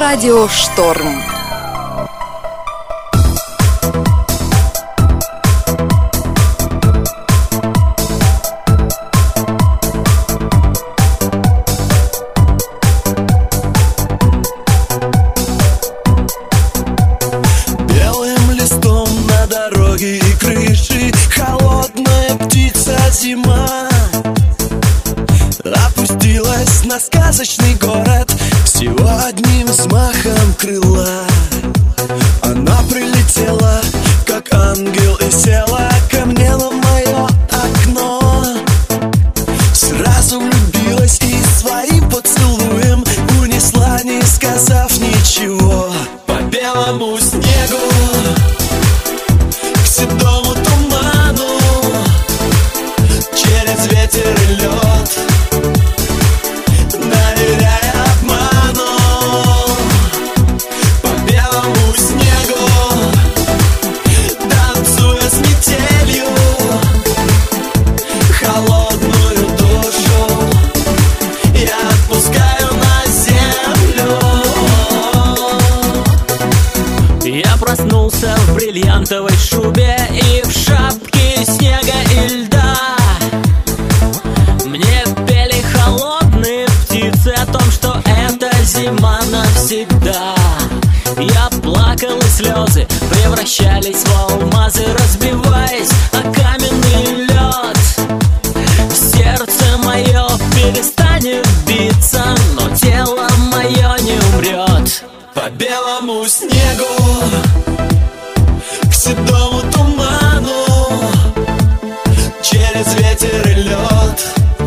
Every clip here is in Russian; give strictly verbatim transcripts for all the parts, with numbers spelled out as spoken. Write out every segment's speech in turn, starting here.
Радио Шторм. Белым листом на дороге и крыши холодная птица зима опустилась на сказочный город всего одним взмахом крыла. Она прилетела, как ангел, и села ко мне на мое окно. Сразу влюбилась и своим поцелуем унесла, не сказав ничего. По белому снегу, к седому туману, через ветер и лед, доверяя обману. По белому снегу, танцуя с метелью, холодную душу я отпускаю на землю. Я проснулся в бриллиантовой шубе и в шапке снега и льда. Мне пели холодные птицы о том, что это зима навсегда. Я плакал, и слезы превращались в алмазы, разбиваясь о каменный лед. Сердце мое перестанет биться, но тело мое не умрет. По белому снегу, к седому туману, через ветер и лед,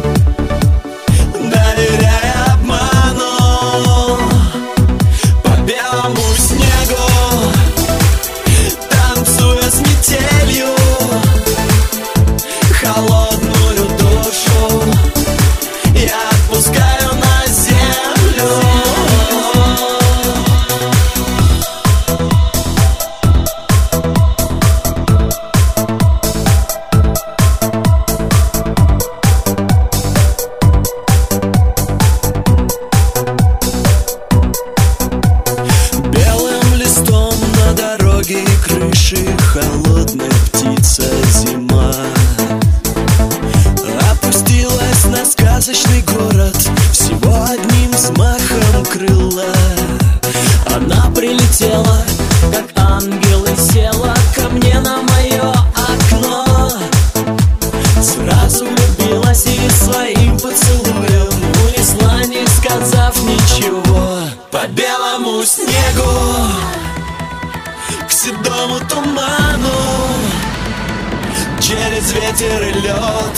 доверяя обману. По белому снегу, танцуя с метелью, холодную душу я отпускаю на землю. Белым листом на дороге и крыши холодная птица зима опустилась на сказочный город всего одним взмахом крыла. Она прилетела, как ангел, и села ко мне на мое окно. Сразу влюбилась и своим поцелуем унесла, не сказав ничего. По белому снегу, к седому туману, через ветер и лед,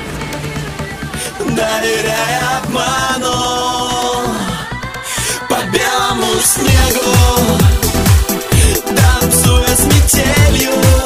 доверяя обману. По белому снегу, танцуя с метелью,